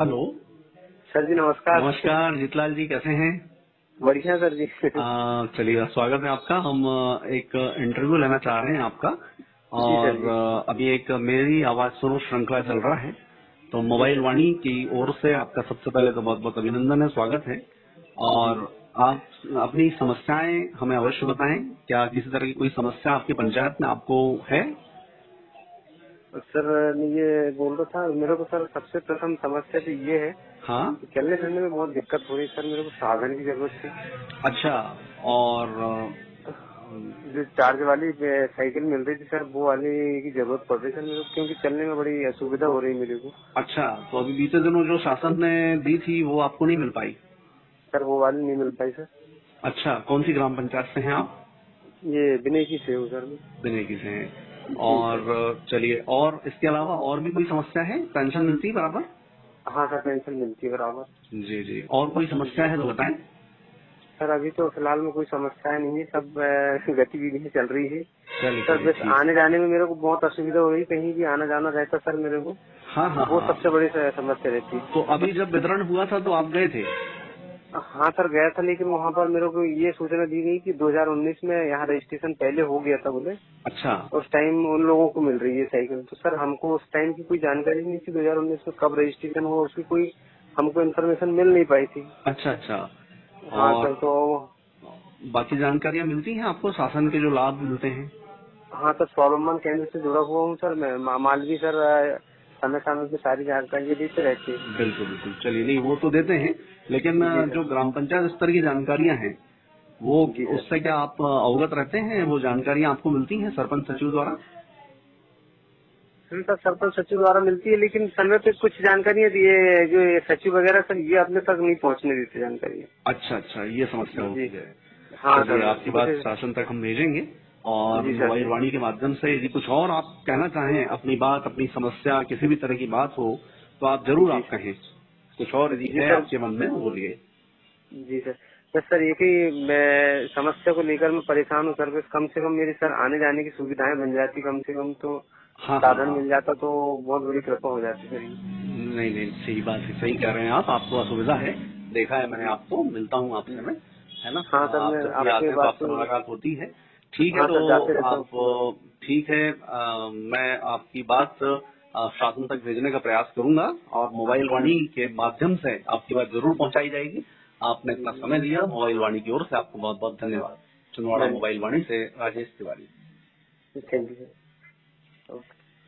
Hello. Sir जी नमस्कार। नमस्कार जीतलाल जी, कैसे हैं? बढ़िया सर जी। चलिए, स्वागत है आपका। हम एक इंटरव्यू लेना चाह रहे हैं आपका। जी सर और जी। अभी एक मेरी आवाज सुनो श्रृंखला चल रहा है, तो जी मोबाइल सर जी। वाणी की ओर से आपका सबसे पहले तो बहुत बहुत अभिनंदन है, स्वागत है। जी और आप अपनी समस्याएं हमें अवश्य बताएं। क्या किसी तरह की कोई समस्या आपकी पंचायत में आपको है? सर मैं ये बोल रहा था, मेरे को सर सबसे प्रथम समस्या तो ये है हाँ। कि चलने फिरने में बहुत दिक्कत हो रही है सर। मेरे को साधन की जरूरत थी। अच्छा। और जो चार्ज वाली साइकिल मिल रही थी सर, वो वाली की जरूरत पड़ रही है सर मेरे को, क्योंकि चलने में बड़ी असुविधा हो रही है मेरे को। अच्छा, तो अभी बीते दिनों जो शासन ने दी थी वो आपको नहीं मिल पाई? सर वो वाली नहीं मिल पाई सर। अच्छा, कौन सी ग्राम पंचायत से हैं आप? ये बिना की से हूँ सर मैं। बिनेकी से हैं। जी और सर। चलिए, और इसके अलावा और भी कोई समस्या है? पेंशन मिलती है बराबर? हाँ सर, पेंशन मिलती है बराबर। जी जी, और कोई समस्या है तो बताएं। सर अभी तो फिलहाल में कोई समस्या नहीं है, सब गतिविधि चल रही है। चलिए सर चलिए, बस ठीक। आने जाने में मेरे को बहुत असुविधा हो रही, कहीं भी आना जाना रहता सर मेरे को। हाँ हाँ वो हाँ। सबसे बड़ी समस्या रहती है। तो अभी जब वितरण हुआ था तो आप गए थे? हाँ सर गया था, लेकिन वहाँ पर मेरे को ये सूचना दी गई कि 2019 में यहाँ रजिस्ट्रेशन पहले हो गया था बोले। अच्छा उस टाइम उन लोगों को मिल रही है साइकिल, तो सर हमको उस टाइम की कोई जानकारी नहीं थी 2019 में कब रजिस्ट्रेशन हुआ, उसकी कोई हमको इन्फॉर्मेशन मिल नहीं पाई थी। अच्छा अच्छा। हाँ और सर तो बाकी जानकारियां मिलती हैं आपको, शासन के जो लाभ मिलते हैं? हाँ सर, स्वावलंबन केंद्र से जुड़ा हुआ हूँ सर मैं। मालवी सर समय समय पे सारी जानकारी देते रहते हैं। बिल्कुल बिल्कुल, चलिए, नहीं वो तो देते हैं, लेकिन जी सर। जो ग्राम पंचायत स्तर की जानकारियां हैं वो, जी सर। उससे क्या आप अवगत रहते हैं? वो जानकारियां आपको मिलती हैं सरपंच सचिव द्वारा? सर सरपंच सचिव द्वारा मिलती है, लेकिन समय पे कुछ जानकारियाँ दिए जो ये सचिव वगैरह सर, ये अपने तक नहीं पहुँचने देते जानकारी। अच्छा अच्छा, ये समस्या जी। होती है। हाँ चलिए, सर आपकी कुछ। बात शासन तक हम भेजेंगे। और जी सर। मोबाइल वाणी के माध्यम से यदि कुछ और आप कहना चाहें, अपनी बात, अपनी समस्या, किसी भी तरह की बात हो, तो आप जरूर जी आप सर। कहें। कुछ और यदि जी है सर। आपके मन में, बोलिए। जी सर। बस सर एक ही मैं समस्या को लेकर मैं परेशान हूँ सर। बस कम से कम मेरी सर आने जाने की सुविधाएं बन जाती, कम से कम तो हाँ हाँ साधन हाँ। मिल जाता तो बहुत बड़ी कृपा हो जाती सर ये। नहीं नहीं, सही बात है, सही कह रहे हैं आप। आपको असुविधा है, देखा है मैंने जी। आपको, मिलता हूँ आपसे मैं, है ना? हाँ सर, आप मैं जब भी आपके आते हैं तो बात आपसे से। मुलाकात होती है। ठीक है, हाँ तो सर, जाते रहता आप, हूँ। ठीक है, मैं आपकी बात शासन तक भेजने का प्रयास करूंगा, और मोबाइल वाणी के माध्यम से आपकी बात जरूर पहुंचाई जाएगी। आपने इतना समय दिया, मोबाइल वाणी की ओर से आपको बहुत बहुत धन्यवाद। छिंदवाड़ा मोबाइल वाणी से Rajesh Tiwari. Thank you sir. Okay.